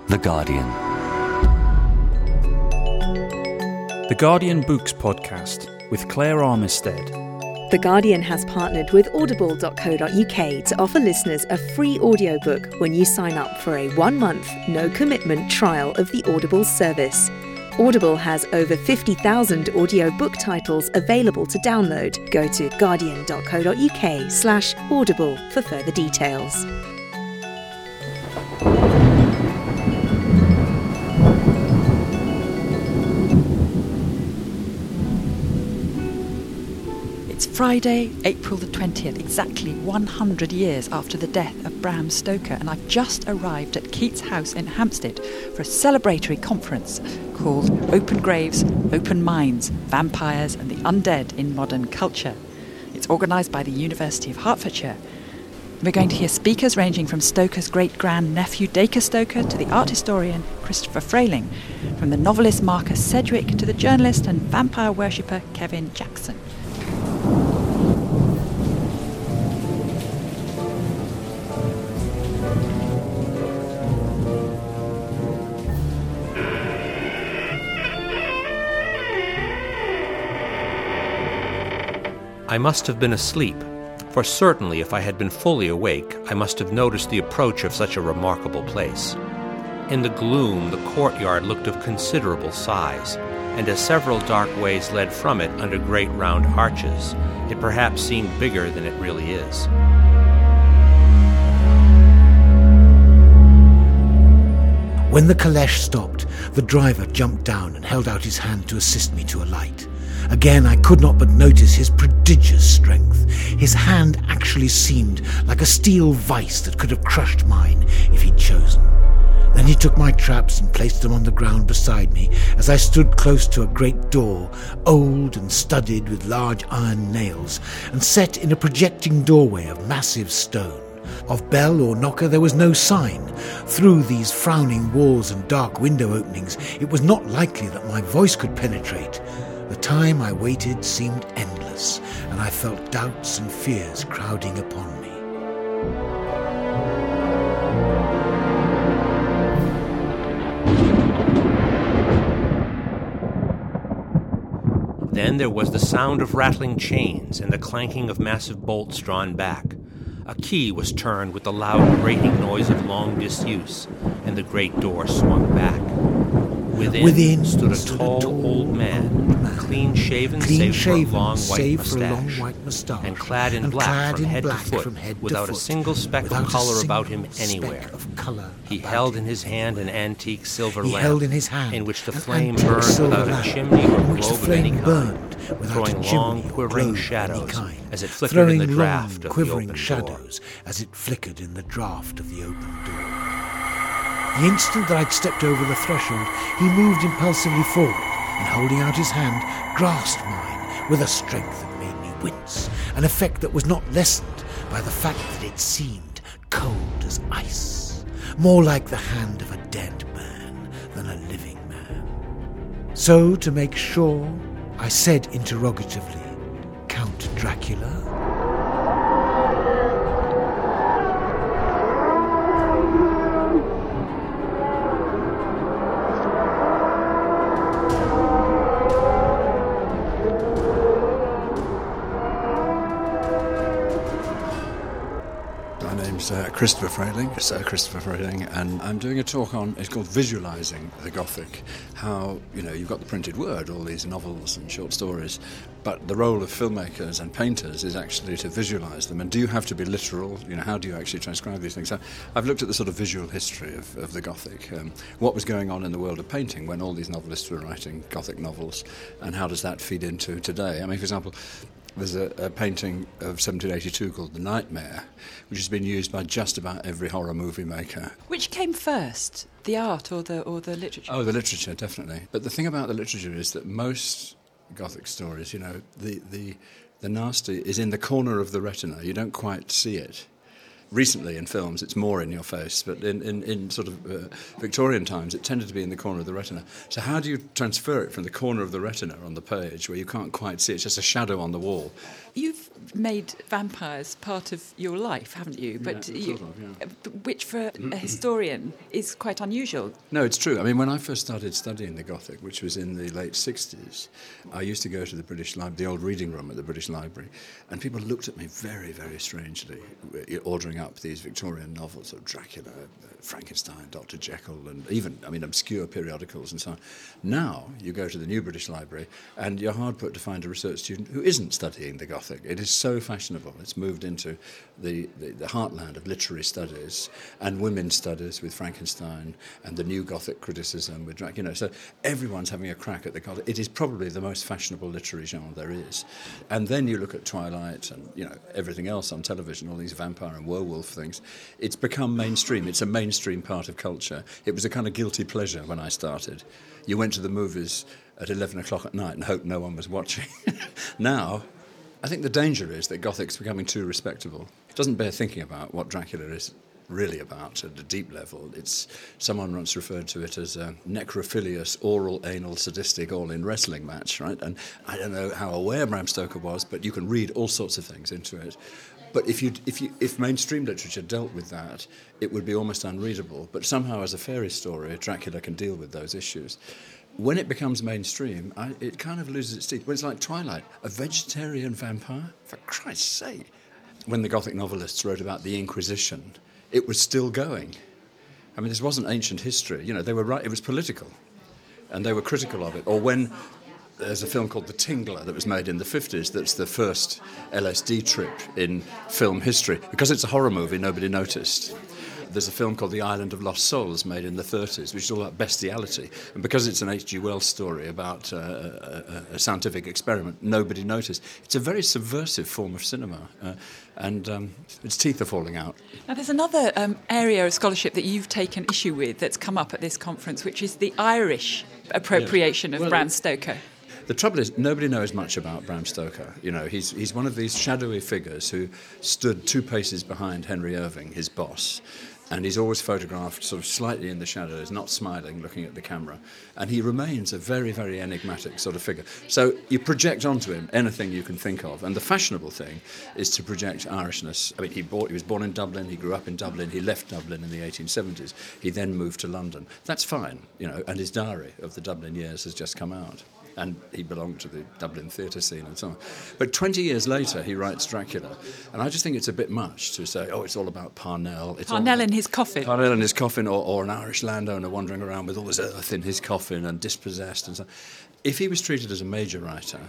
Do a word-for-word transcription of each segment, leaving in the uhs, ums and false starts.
The Guardian. The Guardian Books Podcast with Claire Armistead. The Guardian has partnered with audible dot co dot uk to offer listeners a free audiobook when you sign up for a one-month, no-commitment trial of the Audible service. Audible has over fifty thousand audiobook titles available to download. Go to guardian dot co dot uk slash audible for further details. It's Friday, April the twentieth, exactly one hundred years after the death of Bram Stoker, and I've just arrived at Keats House in Hampstead for a celebratory conference called Open Graves, Open Minds, Vampires and the Undead in Modern Culture. It's organised by the University of Hertfordshire. We're going to hear speakers ranging from Stoker's great-grand-nephew Dacre Stoker to the art historian Christopher Frayling, from the novelist Marcus Sedgwick to the journalist and vampire worshipper Kevin Jackson. I must have been asleep, for certainly if I had been fully awake, I must have noticed the approach of such a remarkable place. In the gloom, the courtyard looked of considerable size, and as several dark ways led from it under great round arches, it perhaps seemed bigger than it really is. When the caleche stopped, the driver jumped down and held out his hand to assist me to alight. Again, I could not but notice his prodigious strength. His hand actually seemed like a steel vice that could have crushed mine if he'd chosen. Then he took my traps and placed them on the ground beside me as I stood close to a great door, old and studded with large iron nails, and set in a projecting doorway of massive stone. Of bell or knocker there was no sign. Through these frowning walls and dark window openings, it was not likely that my voice could penetrate. The time I waited seemed endless, and I felt doubts and fears crowding upon me. Then there was the sound of rattling chains and the clanking of massive bolts drawn back. A key was turned with the loud grating noise of long disuse, and the great door swung back. Within, Within stood a stood tall, a tall old man, old man, clean-shaven, clean save, shaven, for a long white save for a mustache, long white moustache, and clad in and black, clad from, in head black to foot, from head to without foot, a single speck without of color a about him single anywhere. speck of colour He about held him in his hand an antique silver He lamp, held in his hand in which the an flame antique burned silver without lamp, a chimney or in which the globe of any flame kind, burned without throwing a chimney long, or quivering globe of any shadows kind, as it flickered throwing in the long, draught of the quivering open shadows door. as it flickered in the draught of the open door. The instant that I'd stepped over the threshold, he moved impulsively forward, and holding out his hand, grasped mine with a strength that made me wince, an effect that was not lessened by the fact that it seemed cold as ice, more like the hand of a dead man than a living man. So, to make sure, I said interrogatively, "Count Dracula?" Uh, Christopher Frayling, Sir Christopher Frayling, and I'm doing a talk on, it's called Visualising the Gothic. How, you know, you've got the printed word, all these novels and short stories, but the role of filmmakers and painters is actually to visualise them. And do you have to be literal? You know, how do you actually transcribe these things? So I've looked at the sort of visual history of, of the Gothic. Um, what was going on in the world of painting when all these novelists were writing Gothic novels, and how does that feed into today? I mean, for example, there's a, a painting of seventeen eighty-two called The Nightmare, which has been used by just about every horror movie maker. Which came first, the art or the or the literature? Oh, the literature, definitely. But the thing about the literature is that most Gothic stories, you know, the, the, the nasty is in the corner of the retina. You don't quite see it. Recently in films it's more in your face, but in, in, in sort of uh, Victorian times it tended to be in the corner of the retina. So how do you transfer it from the corner of the retina on the page where you can't quite see it, it's just a shadow on the wall? You've made vampires part of your life, haven't you? But yeah, you, sort of, yeah. which for a historian is quite unusual. No, it's true. I mean, when I first started studying the Gothic, which was in the late sixties, I used to go to the British Library, the old reading room at the British Library, and people looked at me very, very strangely, ordering up these Victorian novels of Dracula, Frankenstein, Doctor Jekyll, and even, I mean, obscure periodicals and so on. Now, you go to the new British Library, and you're hard put to find a research student who isn't studying the Gothic. It is so fashionable. It's moved into the, the, the heartland of literary studies and women's studies with Frankenstein and the new Gothic criticism with Dracula. You know, so everyone's having a crack at the Gothic. It is probably the most fashionable literary genre there is. And then you look at Twilight and, you know, everything else on television, all these vampire and werewolf things. It's become mainstream. It's a mainstream part of culture. It was a kind of guilty pleasure when I started. You went to the movies at eleven o'clock at night and hoped no one was watching. Now, I think the danger is that Gothic's becoming too respectable. It doesn't bear thinking about what Dracula is really about at a deep level. It's, someone once referred to it as a necrophilious, oral, anal, sadistic, all-in wrestling match, right? And I don't know how aware Bram Stoker was, but you can read all sorts of things into it. But if you, if you, if mainstream literature dealt with that, it would be almost unreadable. But somehow, as a fairy story, Dracula can deal with those issues. When it becomes mainstream, I, it kind of loses its teeth. Well, it's like Twilight, a vegetarian vampire? For Christ's sake. When the Gothic novelists wrote about the Inquisition, it was still going. I mean, this wasn't ancient history. You know, they were right. It was political, and they were critical of it. Or when there's a film called The Tingler that was made in the fifties that's the first L S D trip in film history. Because it's a horror movie, nobody noticed. There's a film called The Island of Lost Souls made in the thirties, which is all about bestiality. And because it's an H G Wells story about uh, a, a scientific experiment, nobody noticed. It's a very subversive form of cinema, uh, and um, its teeth are falling out. Now, there's another um, area of scholarship that you've taken issue with that's come up at this conference, which is the Irish appropriation yes. of well, Bram Stoker. The trouble is, nobody knows much about Bram Stoker. You know, he's he's one of these shadowy figures who stood two paces behind Henry Irving, his boss, and he's always photographed sort of slightly in the shadows, not smiling, looking at the camera. And he remains a very, very enigmatic sort of figure. So you project onto him anything you can think of. And the fashionable thing is to project Irishness. I mean, he, bought, he was born in Dublin, he grew up in Dublin, he left Dublin in the eighteen seventies. He then moved to London. That's fine, you know, and his diary of the Dublin years has just come out. And he belonged to the Dublin theatre scene and so on. But twenty years later, he writes Dracula. And I just think it's a bit much to say, oh, it's all about Parnell. It's Parnell in his coffin. Parnell in his coffin, or, or an Irish landowner wandering around with all this earth in his coffin and dispossessed and so on. If he was treated as a major writer,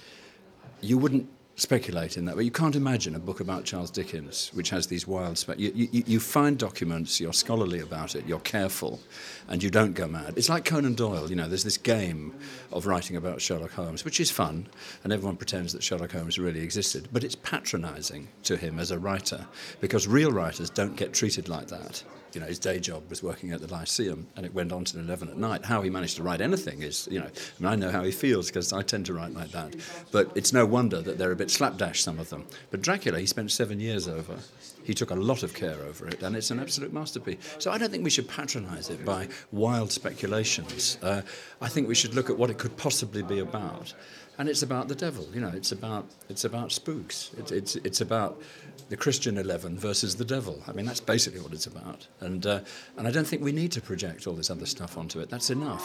you wouldn't speculate in that way. You can't imagine a book about Charles Dickens which has these wild... Spe- you, you, you find documents, you're scholarly about it, you're careful, and you don't go mad. It's like Conan Doyle, you know, there's this game of writing about Sherlock Holmes, which is fun, and everyone pretends that Sherlock Holmes really existed, but it's patronising to him as a writer, because real writers don't get treated like that. You know, his day job was working at the Lyceum, and it went on till eleven at night. How he managed to write anything is, you know, I mean, I know how he feels, because I tend to write like that. But it's no wonder that they're a bit slapdash, some of them. But Dracula, he spent seven years over. He took a lot of care over it, and it's an absolute masterpiece. So I don't think we should patronise it by wild speculations. Uh, I think we should look at what it could possibly be about. And it's about the devil, you know, it's about it's about spooks. It, it's it's about the Christian Eleven versus the devil. I mean, that's basically what it's about. And uh, and I don't think we need to project all this other stuff onto it. That's enough.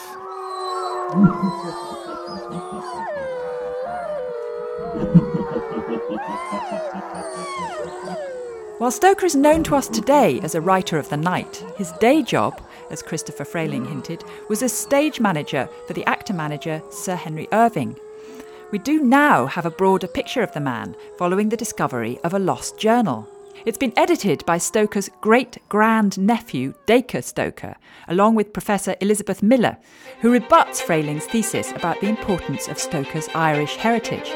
While Stoker is known to us today as a writer of the night, his day job, as Christopher Frayling hinted, was as stage manager for the actor-manager Sir Henry Irving. We do now have a broader picture of the man following the discovery of a lost journal. It's been edited by Stoker's great-grand-nephew, Dacre Stoker, along with Professor Elizabeth Miller, who rebuts Frayling's thesis about the importance of Stoker's Irish heritage.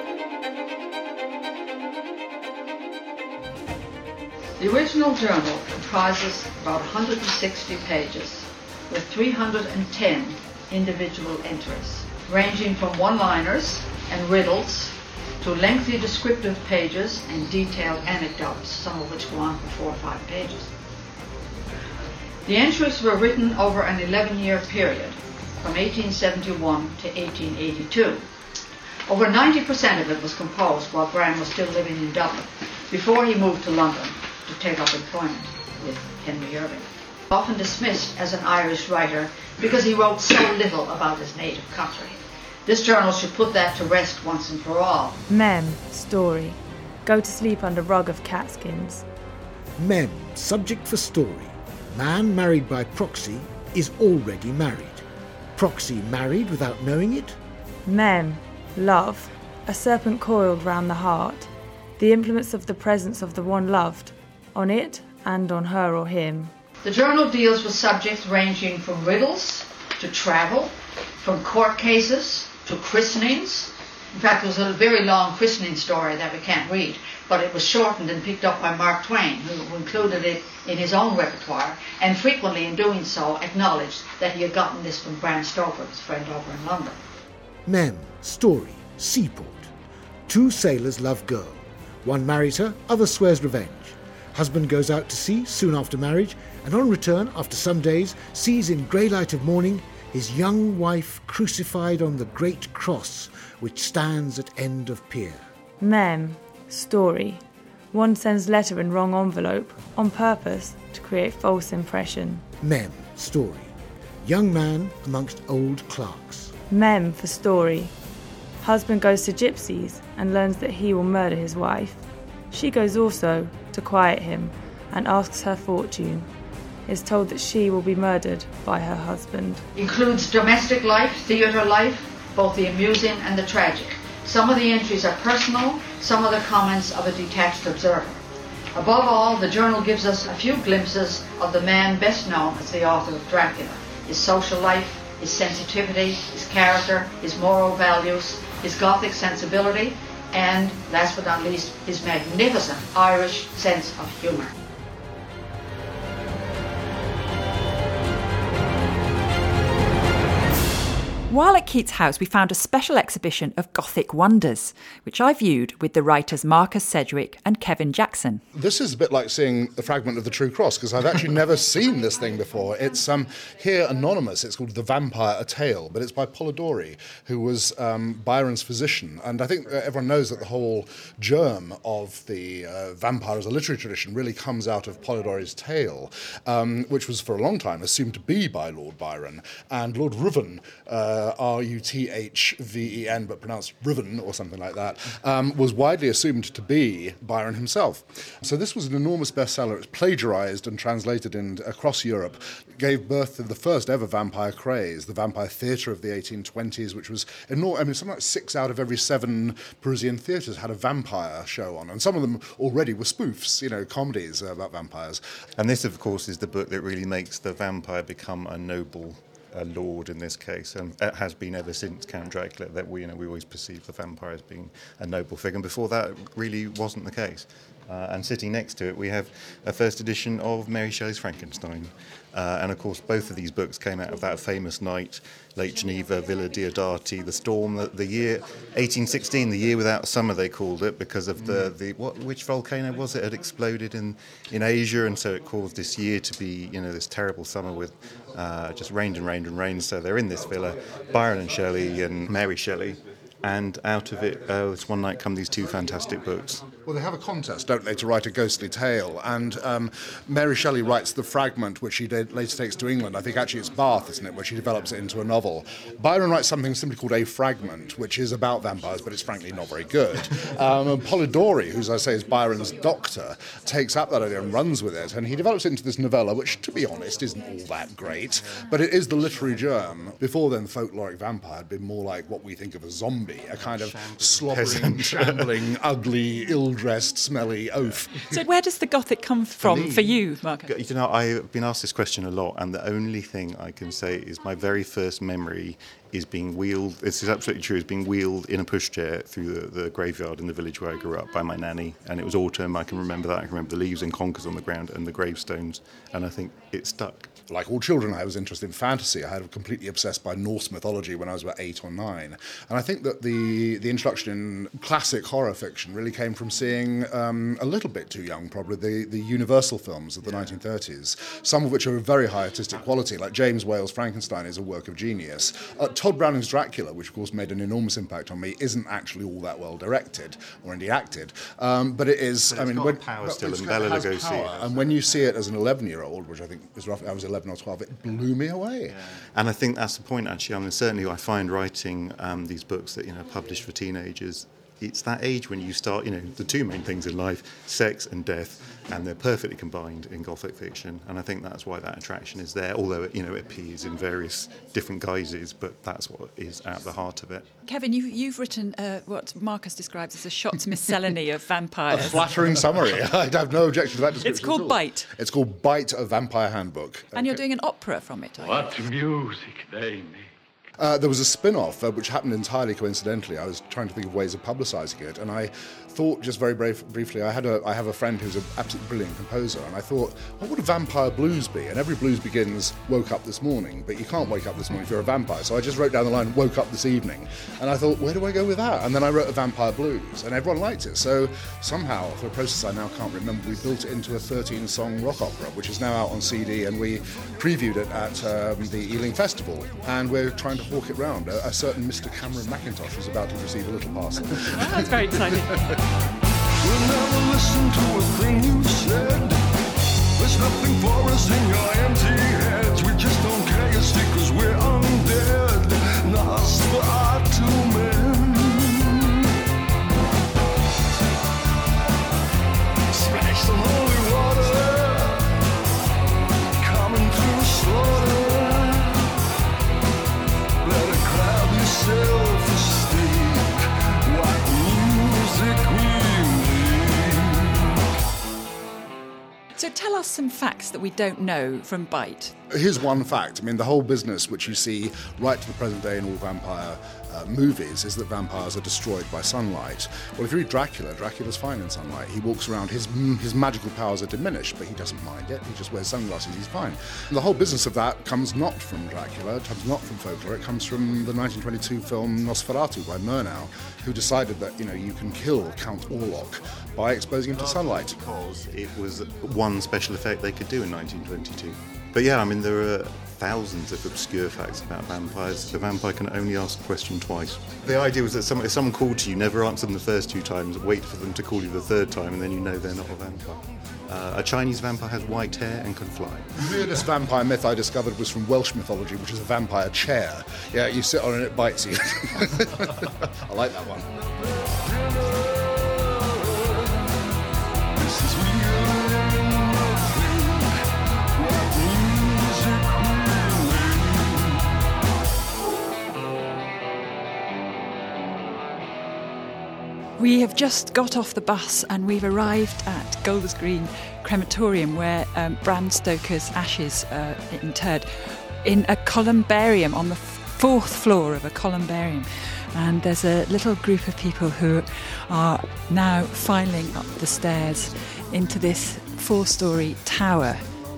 The original journal comprises about one hundred sixty pages, with three hundred ten individual entries, ranging from one-liners and riddles to lengthy descriptive pages and detailed anecdotes, some of which go on for four or five pages. The entries were written over an eleven-year period, from eighteen seventy-one to eighteen eighty-two. Over ninety percent of it was composed while Bram was still living in Dublin, before he moved to London to take up employment with Henry Irving. Often dismissed as an Irish writer because he wrote so little about his native country. This journal should put that to rest once and for all. Mem, story. Go to sleep under rug of catskins. Mem, subject for story. Man married by proxy is already married. Proxy married without knowing it? Mem, love. A serpent coiled round the heart. The implements of the presence of the one loved, on it and on her or him. The journal deals with subjects ranging from riddles to travel, from court cases to christenings. In fact, there was a very long christening story that we can't read, but it was shortened and picked up by Mark Twain, who included it in his own repertoire, and frequently in doing so acknowledged that he had gotten this from Bram Stoker, his friend over in London. Mem, story, seaport. Two sailors love girl. One marries her, other swears revenge. Husband goes out to sea soon after marriage, and on return, after some days, sees in grey light of morning his young wife crucified on the great cross which stands at end of pier. Mem, story. One sends letter in wrong envelope, on purpose to create false impression. Mem, story. Young man amongst old clerks. Mem for story. Husband goes to gypsies and learns that he will murder his wife. She goes also to quiet him and asks her fortune. Is told that she will be murdered by her husband. Includes domestic life, theatre life, both the amusing and the tragic. Some of the entries are personal, some are the comments of a detached observer. Above all, the journal gives us a few glimpses of the man best known as the author of Dracula. His social life, his sensitivity, his character, his moral values, his Gothic sensibility, and, last but not least, his magnificent Irish sense of humour. While at Keats House, we found a special exhibition of Gothic wonders, which I viewed with the writers Marcus Sedgwick and Kevin Jackson. This is a bit like seeing a fragment of the True Cross, because I've actually never seen this thing before. It's um, here anonymous. It's called The Vampire, A Tale, but it's by Polidori, who was um, Byron's physician. And I think everyone knows that the whole germ of the uh, vampire as a literary tradition really comes out of Polidori's tale, um, which was for a long time assumed to be by Lord Byron. And Lord Ruthven, uh, R U T H V E N, but pronounced Ruthven or something like that, um, was widely assumed to be Byron himself. So this was an enormous bestseller. It was plagiarized and translated in, across Europe, gave birth to the first ever vampire craze, the vampire theatre of the eighteen twenties, which was enormous. I mean, something like six out of every seven Parisian theatres had a vampire show on, and some of them already were spoofs, you know, comedies about vampires. And this, of course, is the book that really makes the vampire become a noble a lord in this case, and it has been ever since Count Dracula that we, you know, we always perceive the vampire as being a noble figure, and before that really wasn't the case. Uh, and sitting next to it we have a first edition of Mary Shelley's Frankenstein. Uh, and of course both of these books came out of that famous night, Lake Geneva, Villa Diodati, the storm, the, the year eighteen sixteen, the year without summer they called it, because of the, the what which volcano was it had exploded in, in Asia, and so it caused this year to be, you know, this terrible summer with uh, just rained and rained and rained. So they're in this villa, Byron and Shelley and Mary Shelley. And out of it, uh, this one night come these two fantastic books. Well, they have a contest, don't they, to write a ghostly tale. And um, Mary Shelley writes the fragment, which she did, later takes to England. I think actually it's Bath, isn't it, where she develops it into a novel. Byron writes something simply called A Fragment, which is about vampires, but it's frankly not very good. Um, and Polidori, who, as I say, is Byron's doctor, takes up that idea and runs with it. And he develops it into this novella, which, to be honest, isn't all that great. But it is the literary germ. Before then, the folkloric vampire had been more like what we think of as zombie. A kind of shambling, slobbering, shambling, ugly, ill-dressed, smelly oaf. So where does the Gothic come from for, for you, Marcus? You know, I've been asked this question a lot, and the only thing I can say is my very first memory is being wheeled, this is absolutely true, is being wheeled in a pushchair through the, the graveyard in the village where I grew up by my nanny. And it was autumn, I can remember that. I can remember the leaves and conkers on the ground and the gravestones. And I think it stuck. Like all children, I was interested in fantasy. I had completely obsessed by Norse mythology when I was about eight or nine. And I think that the, the introduction in classic horror fiction really came from seeing, um, a little bit too young probably, the, the Universal films of the nineteen thirties, some of which are of very high artistic quality, like James Whale's Frankenstein is a work of genius. At Todd Browning's Dracula, which of course made an enormous impact on me, isn't actually all that well directed or indeed acted. Um, but it is. But I it's mean, got when, power but still, it's and got- Bela it has Lugosi. power. And when you see it as an eleven-year-old, which I think was roughly, I was eleven or twelve, it blew me away. And I think that's the point, actually. I mean, certainly I find writing um, these books that, you know, published for teenagers, it's that age when you start, you know, the two main things in life, sex and death, and they're perfectly combined in Gothic fiction. And I think that's why that attraction is there, although, it, you know, it appears in various different guises, but that's what is at the heart of it. Kevin, you, you've written uh, what Marcus describes as a shot's miscellany of A vampires. flattering summary. I'd have no objection to that description. It's called at all. Bite. It's called Bite, a Vampire Handbook. And you're Okay. doing an opera from it, are you? What music they make. Uh, there was a spin-off, uh, which happened entirely coincidentally. I was trying to think of ways of publicising it, and I thought, just very brief, briefly, I had a, I have a friend who's an absolutely brilliant composer, and I thought, what would a vampire blues be? And every blues begins, woke up this morning, but you can't wake up this morning if you're a vampire. So I just wrote down the line, woke up this evening, and I thought, where do I go with that? And then I wrote a vampire blues, and everyone liked it. So somehow, through a process I now can't remember, we built it into a thirteen-song rock opera, which is now out on C D, and we previewed it at um, the Ealing Festival, and we're trying to hawk it round. A, a certain Mister Cameron McIntosh is about to receive a little parcel. Well, that's very exciting. We'll never listen to a thing you said. There's nothing for us in your empty heads. We just don't care, you see, 'cause we're undead. Lost for our two men. Splash some holy water, coming through slaughter. Let it grab your self-esteem. What music we So tell us some facts that we don't know from Bite. Here's one fact. I mean, the whole business, which you see right to the present day in all vampire uh, movies, is that vampires are destroyed by sunlight. Well, if you read Dracula, Dracula's fine in sunlight. He walks around, his his magical powers are diminished, but he doesn't mind it. He just wears sunglasses, he's fine. And the whole business of that comes not from Dracula, it comes not from folklore, it comes from the nineteen twenty-two film Nosferatu by Murnau, who decided that, you know, you can kill Count Orlok by exposing him to sunlight. Because it was one special effect they could do in nineteen twenty-two. But yeah, I mean, there are thousands of obscure facts about vampires. The vampire can only ask a question twice. The idea was that some, if someone called to you, never answer them the first two times, wait for them to call you the third time, and then you know they're not a vampire. Uh, a Chinese vampire has white hair and can fly. The weirdest vampire myth I discovered was from Welsh mythology, which is a vampire chair. Yeah, you sit on it and it bites you. I like that one. This is real what music We have just got off the bus and we've arrived at Golders Green Crematorium, where um, Bram Stoker's ashes are interred in a columbarium on the fourth floor of a columbarium. And there's a little group of people who are now filing up the stairs into this four-storey tower.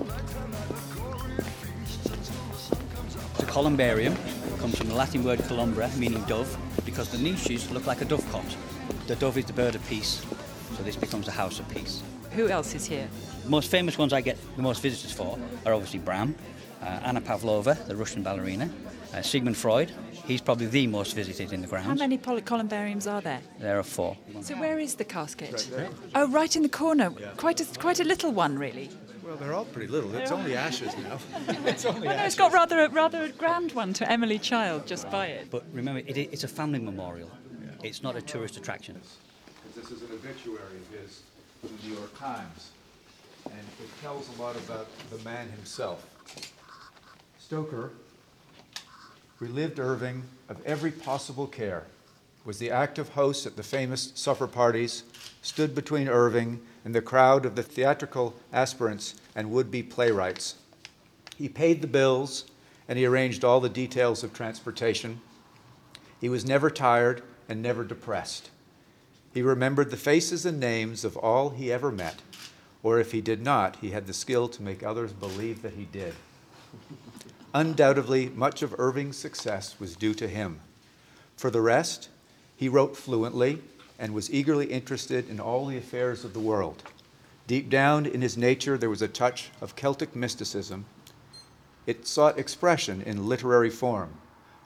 The columbarium comes from the Latin word columbra, meaning dove, because the niches look like a dovecot. The dove is the bird of peace, so this becomes a house of peace. Who else is here? The most famous ones I get the most visitors for are obviously Bram, uh, Anna Pavlova, the Russian ballerina, uh, Sigmund Freud. He's probably the most visited in the grounds. How many poly- columbariums are there? There are four. So where is the casket? Right there. Oh, right in the corner. Quite a, quite a little one, really. Well, they're all pretty little. It's only ashes now. It's only Well, no, ashes. it's got rather a, rather a grand one to Emily Child just by it. But remember, it, it's a family memorial. It's not a tourist attraction. This is an obituary of his in the New York Times, and it tells a lot about the man himself. Stoker relived Irving of every possible care, was the active host at the famous supper parties, stood between Irving and the crowd of the theatrical aspirants and would-be playwrights. He paid the bills, and he arranged all the details of transportation. He was never tired and never depressed. He remembered the faces and names of all he ever met, or if he did not, he had the skill to make others believe that he did. Undoubtedly, much of Irving's success was due to him. For the rest, he wrote fluently and was eagerly interested in all the affairs of the world. Deep down in his nature, there was a touch of Celtic mysticism. It sought expression in literary form.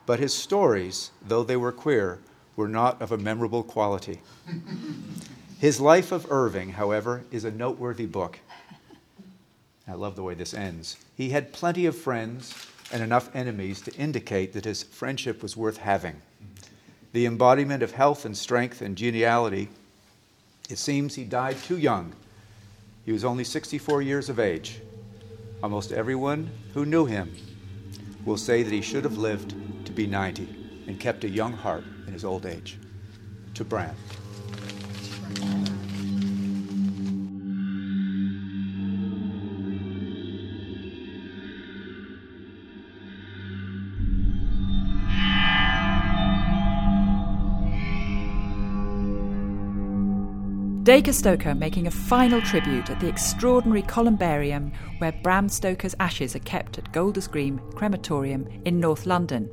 But his stories, though they were queer, were not of a memorable quality. His Life of Irving, however, is a noteworthy book. I love the way this ends. He had plenty of friends and enough enemies to indicate that his friendship was worth having. The embodiment of health and strength and geniality, it seems he died too young. He was only sixty-four years of age. Almost everyone who knew him will say that he should have lived to be ninety and kept a young heart in his old age. To Bram. Dacre Stoker making a final tribute at the extraordinary columbarium where Bram Stoker's ashes are kept at Golders Green Crematorium in North London.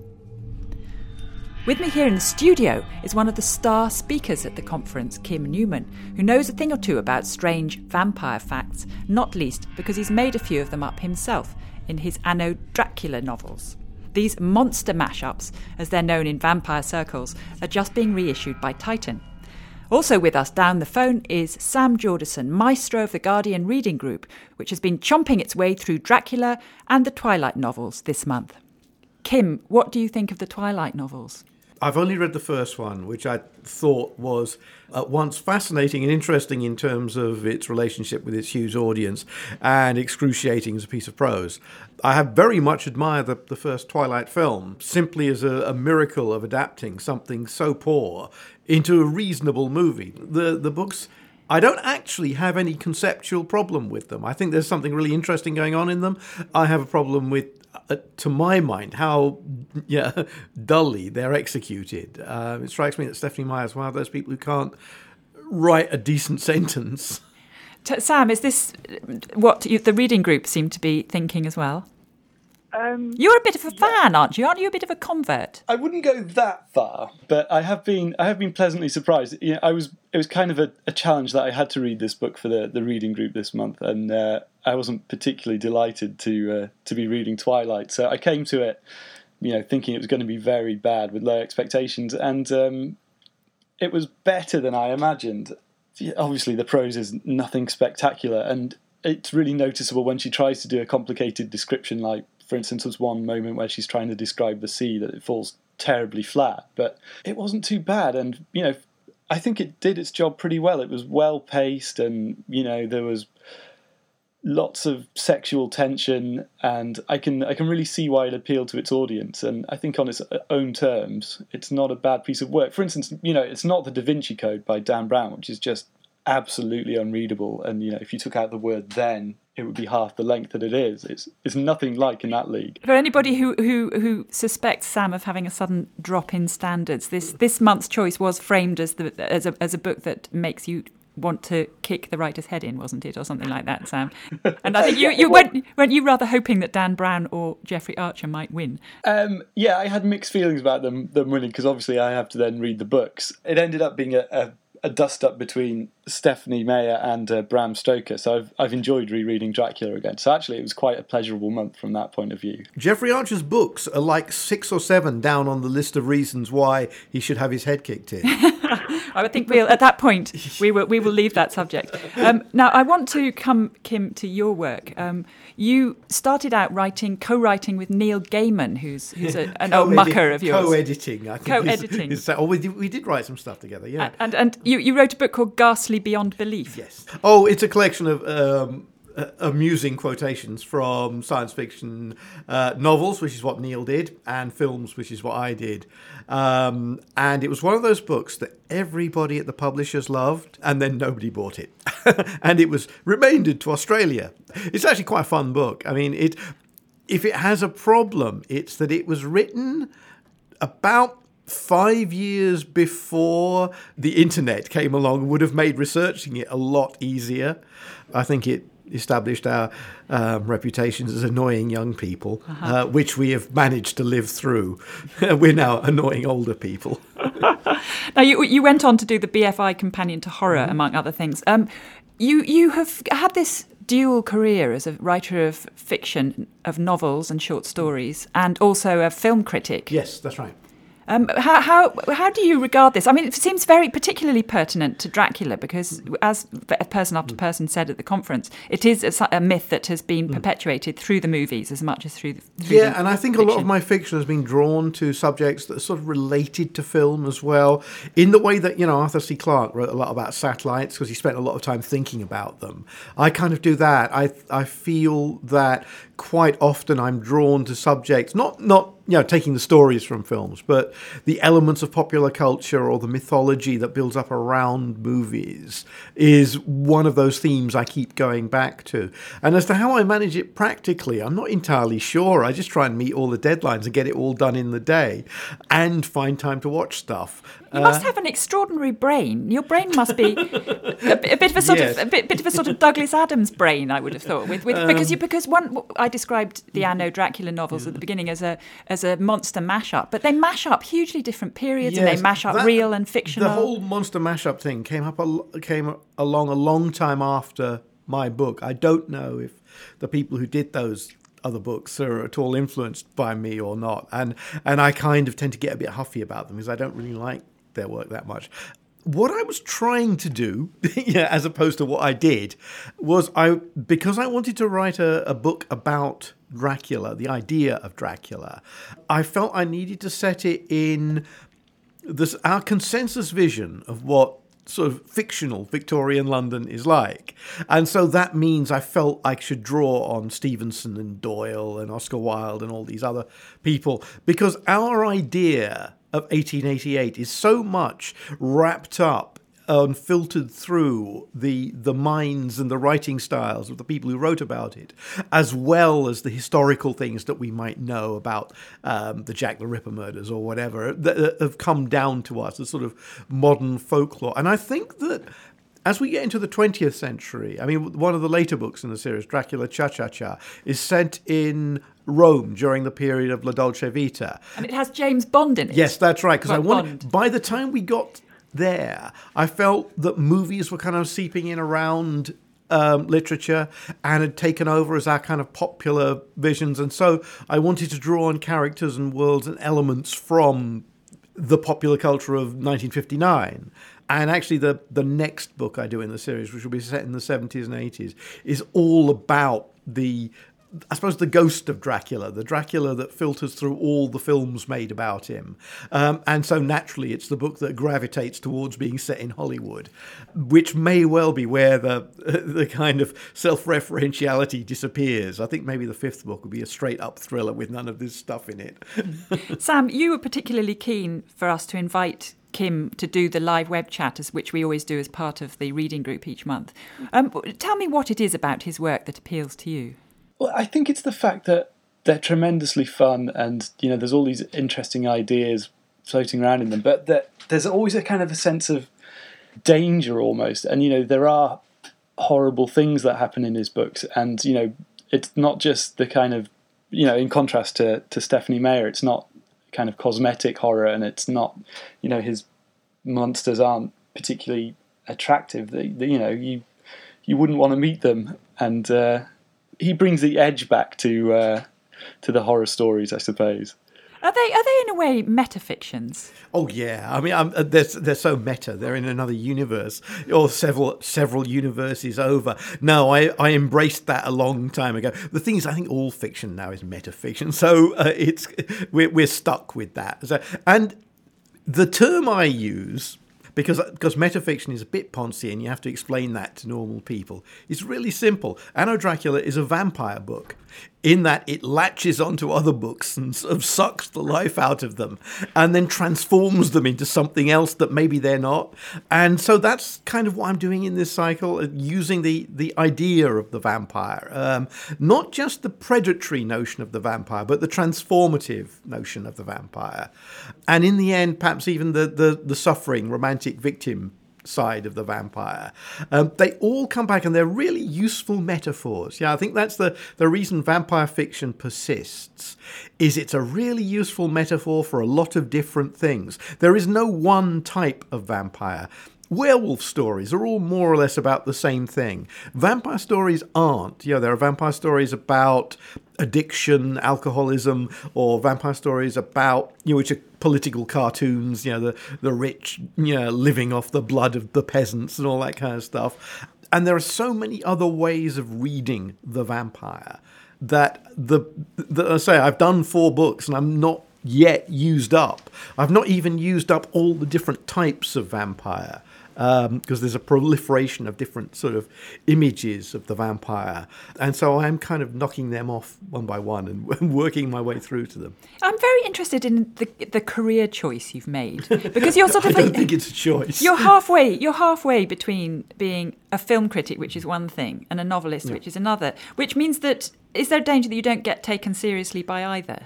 With me here in the studio is one of the star speakers at the conference, Kim Newman, who knows a thing or two about strange vampire facts, not least because he's made a few of them up himself in his Anno Dracula novels. These monster mashups, as they're known in vampire circles, are just being reissued by Titan. Also with us down the phone is Sam Jordison, maestro of the Guardian Reading Group, which has been chomping its way through Dracula and the Twilight novels this month. Kim, what do you think of the Twilight novels? I've only read the first one, which I thought was at once fascinating and interesting in terms of its relationship with its huge audience and excruciating as a piece of prose. I have very much admired the, the first Twilight film, simply as a, a miracle of adapting something so poor into a reasonable movie. The the books, I don't actually have any conceptual problem with them. I think there's something really interesting going on in them. I have a problem with, uh, to my mind, how yeah, dully they're executed. Uh, it strikes me that Stephenie Meyer is one of those people who can't write a decent sentence. T- Sam, is this what you, the reading group seem to be thinking as well? Um, You're a bit of a fan, aren't you? Aren't you a bit of a convert? I wouldn't go that far, but I have been I have been pleasantly surprised. You know, I was it was kind of a, a challenge that I had to read this book for the, the reading group this month, and uh, I wasn't particularly delighted to uh, to be reading Twilight. So I came to it, you know, thinking it was going to be very bad with low expectations, and um, it was better than I imagined. Obviously, the prose is nothing spectacular, and it's really noticeable when she tries to do a complicated description, like, for instance, there's one moment where she's trying to describe the sea that it falls terribly flat, but it wasn't too bad. And, you know, I think it did its job pretty well. It was well paced, and, you know, there was lots of sexual tension, and I can I can really see why it appealed to its audience. And I think on its own terms, it's not a bad piece of work. For instance, you know, it's not the Da Vinci Code by Dan Brown, which is just absolutely unreadable. And, you know, if you took out the word then, it would be half the length that it is. It's it's nothing like in that league. For anybody who, who, who suspects Sam of having a sudden drop in standards, this this month's choice was framed as the as a as a book that makes you want to kick the writer's head in, wasn't it, or something like that, Sam? And I think you, you went weren't you rather hoping that Dan Brown or Jeffrey Archer might win? Um, yeah, I had mixed feelings about them them winning, because obviously I have to then read the books. It ended up being a, a a dust-up between Stephenie Meyer and uh, Bram Stoker, so I've, I've enjoyed rereading Dracula again. So actually it was quite a pleasurable month from that point of view. Jeffrey Archer's books are like six or seven down on the list of reasons why he should have his head kicked in. I think we'll, at that point, we will we will leave that subject. Um, now, I want to come, Kim, to your work. Um, you started out writing, co-writing with Neil Gaiman, who's who's a, an old mucker of yours. Co-editing, I think. Co-editing. Is, is that, oh, we did, we did write some stuff together, yeah. And and you, you wrote a book called Ghastly Beyond Belief. Yes. Oh, it's a collection of um, uh, amusing quotations from science fiction uh, novels, which is what Neil did, and films, which is what I did. Um, and it was one of those books that everybody at the publishers loved, and then nobody bought it. And it was remaindered to Australia. It's actually quite a fun book. I mean, it if it has a problem, it's that it was written about five years before the internet came along and would have made researching it a lot easier. I think it established our um, reputations as annoying young people, uh-huh. uh, which we have managed to live through. We're now annoying older people. Now, you you went on to do the B F I Companion to Horror, mm-hmm. among other things. Um, you you have had this dual career as a writer of fiction, of novels and short stories, and also a film critic. Yes, that's right. Um, how, how how do you regard this? I mean, it seems very particularly pertinent to Dracula because, as person after person said at the conference, it is a, a myth that has been perpetuated through the movies as much as through the through Yeah, the and I think fiction. a lot of my fiction has been drawn to subjects that are sort of related to film as well, in the way that, you know, Arthur C. Clarke wrote a lot about satellites because he spent a lot of time thinking about them. I kind of do that. I I feel that quite often I'm drawn to subjects, not not you know, taking the stories from films, but the elements of popular culture or the mythology that builds up around movies is one of those themes I keep going back to. And as to how I manage it practically, I'm not entirely sure. I just try and meet all the deadlines and get it all done in the day and find time to watch stuff. You must have an extraordinary brain. Your brain must be a, a bit of a sort Yes. of a bit, bit of a sort of Douglas Adams brain, I would have thought. With, with because you because one I described the Anno Dracula novels at the beginning as a as a monster mashup, but they mash up hugely different periods and Yes, they mash up that- real and fictional. The whole monster mashup thing came up a, came along a long time after my book. I don't know if the people who did those other books are at all influenced by me or not, and and I kind of tend to get a bit huffy about them because I don't really like their work that much. What I was trying to do, yeah, as opposed to what I did, was I because I wanted to write a, a book about Dracula, the idea of Dracula, I felt I needed to set it in this our consensus vision of what sort of fictional Victorian London is like. And so that means I felt I should draw on Stevenson and Doyle and Oscar Wilde and all these other people, because our idea of eighteen eighty-eight is so much wrapped up and filtered through the the minds and the writing styles of the people who wrote about it, as well as the historical things that we might know about um, the Jack the Ripper murders or whatever that, that have come down to us as sort of modern folklore. And I think that as we get into the twentieth century, I mean, one of the later books in the series, Dracula Cha-Cha-Cha, is set in Rome during the period of La Dolce Vita. And it has James Bond in it. Yes, that's right, because I Well, wanted, Bond. by the time we got there, I felt that movies were kind of seeping in around um, literature and had taken over as our kind of popular visions. And so I wanted to draw on characters and worlds and elements from the popular culture of nineteen fifty-nine. And actually the, the next book I do in the series, which will be set in the seventies and eighties, is all about the, I suppose, the ghost of Dracula, the Dracula that filters through all the films made about him. Um, and so naturally it's the book that gravitates towards being set in Hollywood, which may well be where the the kind of self-referentiality disappears. I think maybe the fifth book would be a straight-up thriller with none of this stuff in it. Sam, you were particularly keen for us to invite Kim to do the live web chat, as which we always do as part of the reading group each month. Um, tell me what it is about his work that appeals to you. Well, I think it's the fact that they're tremendously fun, and you know, there's all these interesting ideas floating around in them, but that there's always a kind of a sense of danger almost, and you know, there are horrible things that happen in his books, and you know, it's not just the kind of, you know, in contrast to to Stephanie Meyer, it's not kind of cosmetic horror, and it's not, you know, his monsters aren't particularly attractive. They, they, you know, you you wouldn't want to meet them, and uh, he brings the edge back to uh, to the horror stories, I suppose. Are they are they in a way metafictions? Oh yeah, I mean, I'm, uh, they're they're so meta. They're in another universe, or several several universes over. No, I, I embraced that a long time ago. The thing is, I think all fiction now is metafiction, so uh, it's we're we're stuck with that. So, and the term I use, because because metafiction is a bit poncy and you have to explain that to normal people, it's really simple. Anno Dracula is a vampire book, in that it latches onto other books and sort of sucks the life out of them and then transforms them into something else that maybe they're not. And so that's kind of what I'm doing in this cycle, uh, using the, the idea of the vampire. Um, not just the predatory notion of the vampire, but the transformative notion of the vampire. And in the end, perhaps even the, the, the suffering, romantic victim side of the vampire. Um, they all come back, and they're really useful metaphors. Yeah, I think that's the, the reason vampire fiction persists, is it's a really useful metaphor for a lot of different things. There is no one type of vampire. werewolf stories are all more or less about the same thing. Vampire stories aren't. You know, there are vampire stories about addiction, alcoholism, or vampire stories about, you know, which are political cartoons, you know, the, the rich, you know, living off the blood of the peasants and all that kind of stuff. And there are so many other ways of reading the vampire that the, the I say, I've done four books and I'm not yet used up. I've not even used up all the different types of vampire, because um, there's a proliferation of different sort of images of the vampire. And so I'm kind of knocking them off one by one and working my way through to them. I'm very interested in the the career choice you've made, because you're sort of I don't think it's a choice. You're halfway. You're halfway between being a film critic, which is one thing, and a novelist, yeah. which is another. Which means that is there a danger that you don't get taken seriously by either?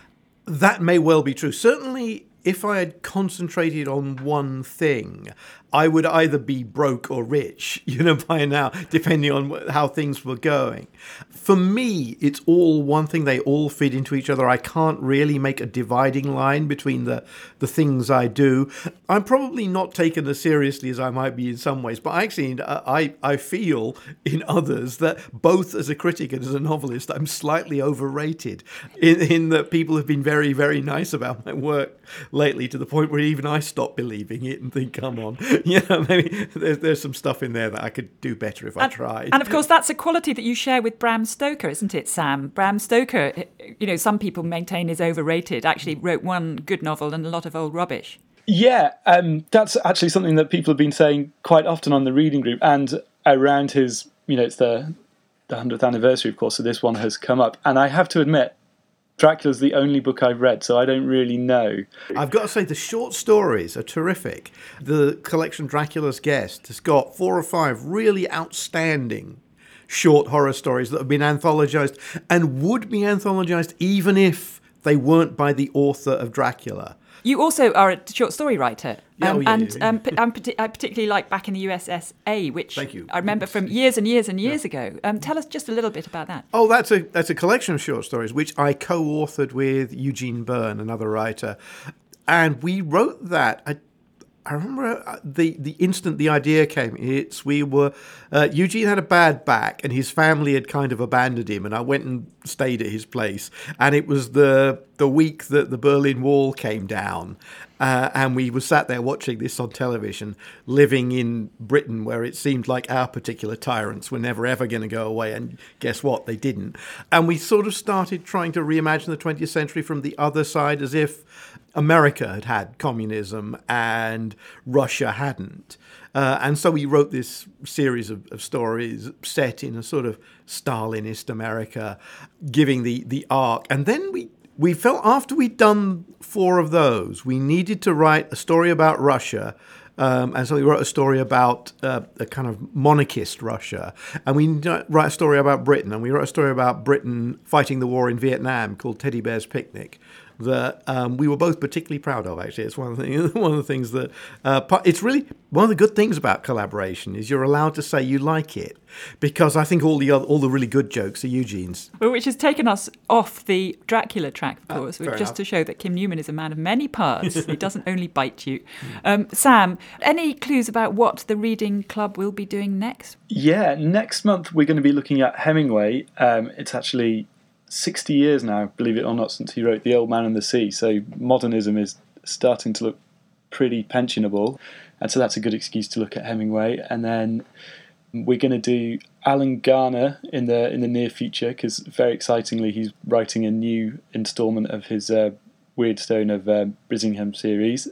That may well be true. Certainly, if I had concentrated on one thing, I would either be broke or rich, you know, by now, depending on how things were going. For me, it's all one thing. They all feed into each other. I can't really make a dividing line between the, the things I do. I'm probably not taken as seriously as I might be in some ways, but actually I, I feel in others that both as a critic and as a novelist, I'm slightly overrated in, in that people have been very, very nice about my work lately, to the point where even I stop believing it and think, come on. You know, maybe there's, there's some stuff in there that I could do better if and, I tried. And of course, that's a quality that you share with Bram Stoker, isn't it, Sam? Bram Stoker, you know, some people maintain is overrated, actually wrote one good novel and a lot of old rubbish. Yeah, um, that's actually something that people have been saying quite often on the reading group, and around his, you know, it's the, the hundredth anniversary, of course, so this one has come up. And I have to admit, Dracula's the only book I've read, so I don't really know. I've got to say, the short stories are terrific. The collection Dracula's Guest has got four or five really outstanding short horror stories that have been anthologized and would be anthologized even if they weren't by the author of Dracula. You also are a short story writer. Yeah, um, oh, yeah, and yeah, yeah. Um, I'm partic- I particularly like Back in the U S S A, which Thank you. I remember from years and years and years yeah. ago. Um, tell us just a little bit about that. Oh, that's a that's a collection of short stories which I co-authored with Eugene Byrne, another writer. And we wrote that... I, I remember the, the instant the idea came, it's we were, uh, Eugene had a bad back and his family had kind of abandoned him, and I went and stayed at his place, and it was the the week that the Berlin Wall came down, uh, and we were sat there watching this on television, living in Britain where it seemed like our particular tyrants were never ever going to go away, and guess what, they didn't. And we sort of started trying to reimagine the twentieth century from the other side, as if America had had communism and Russia hadn't. Uh, and so we wrote this series of, of stories set in a sort of Stalinist America, giving the, the arc. And then we, we felt after we'd done four of those, we needed to write a story about Russia. Um, and so we wrote a story about uh, a kind of monarchist Russia. And we wrote a story about Britain. And we wrote a story about Britain fighting the war in Vietnam called Teddy Bear's Picnic, that um, we were both particularly proud of, actually. It's one of the things, one of the things that... Uh, it's really... One of the good things about collaboration is you're allowed to say you like it, because I think all the other, all the really good jokes are Eugene's. Well, which has taken us off the Dracula track, of course, uh, just enough. to show that Kim Newman is a man of many parts. He doesn't only bite you. Um, Sam, any clues about what the reading club will be doing next? Yeah, next month we're going to be looking at Hemingway. Um, it's actually sixty years now, believe it or not, since he wrote The Old Man and the Sea, so modernism is starting to look pretty pensionable, and so that's a good excuse to look at Hemingway. And then we're going to do Alan Garner in the in the near future, because very excitingly he's writing a new instalment of his uh, Weirdstone of uh, Brisingham series,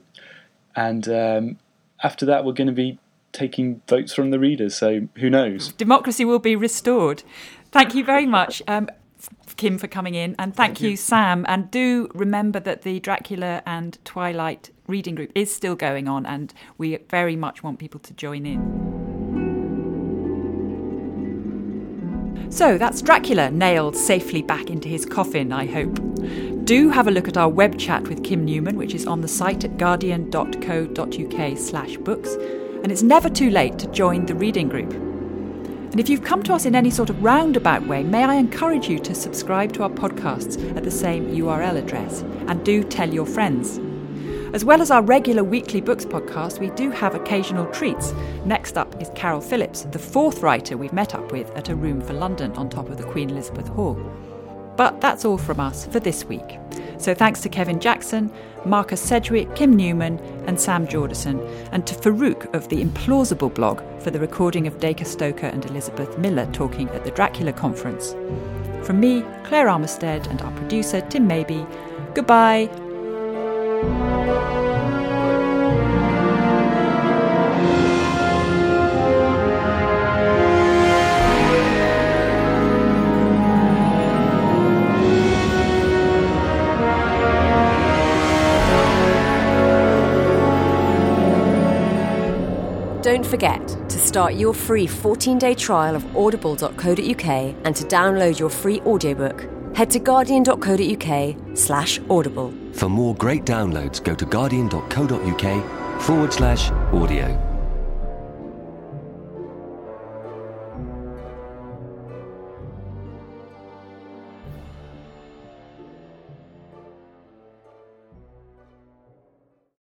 and um, after that we're going to be taking votes from the readers, so who knows. Democracy will be restored. Thank you very much, um, Kim, for coming in, and thank, thank you, you, Sam. And do remember that the Dracula and Twilight reading group is still going on, and we very much want people to join in. So that's Dracula nailed safely back into his coffin, I hope. Do have a look at our web chat with Kim Newman, which is on the site at guardian dot co dot uk slash books. And it's never too late to join the reading group. And if you've come to us in any sort of roundabout way, may I encourage you to subscribe to our podcasts at the same U R L address, and do tell your friends. As well as our regular weekly books podcast, we do have occasional treats. Next up is Carol Phillips, the fourth writer we've met up with at A Room for London on top of the Queen Elizabeth Hall. But that's all from us for this week. So thanks to Kevin Jackson, Marcus Sedgwick, Kim Newman and Sam Jordison, and to Farouk of the Implausible blog for the recording of Dacre Stoker and Elizabeth Miller talking at the Dracula conference. From me, Claire Armistead, and our producer, Tim Maybe, goodbye. Don't forget to start your free fourteen-day trial of audible dot co dot uk and to download your free audiobook. Head to guardian dot co dot uk slash audible. For more great downloads, go to guardian dot co dot uk forward slash audio.